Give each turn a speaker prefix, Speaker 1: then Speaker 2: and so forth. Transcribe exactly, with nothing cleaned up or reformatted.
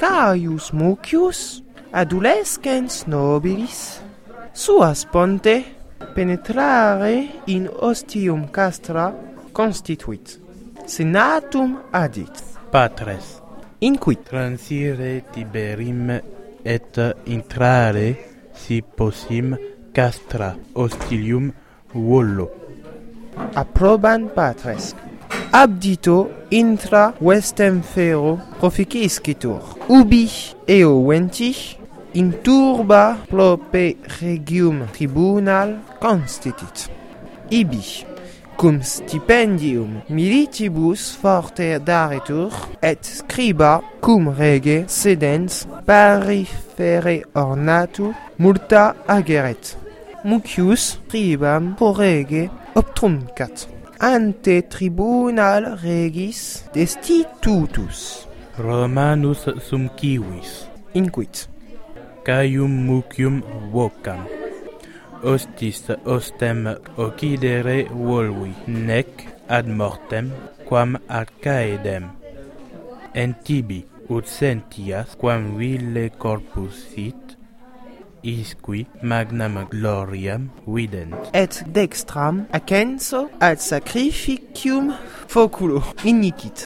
Speaker 1: Caius Mucius, adolescens nobilis, suas ponte penetrare in ostium castra constituit. Senatum adit.
Speaker 2: Patres,
Speaker 1: Inquit
Speaker 2: transire Tiberim et intrare, si possim, castra hostilium vollo.
Speaker 1: approbant patres. Abdito intra vestem fero proficiscitur. Ubi eo venti in turba prope regium tribunal constitit. Ibi cum stipendium militibus forte daretur, et scriba cum rege sedens parifere ornatu multa ageret. Mucius scribam pro rege obtruncat. Ante tribunal regis destitutus.
Speaker 2: Romanus sum civis,
Speaker 1: Inquit
Speaker 2: caium mucium vocam. Ostis ostem occidere volvi, nec ad mortem, quam ad caedem. En tibi ut sentias, quam ville corpus sit, isqui magnam gloriam vident.
Speaker 1: et dextram accenso ad sacrificium foculo inicit.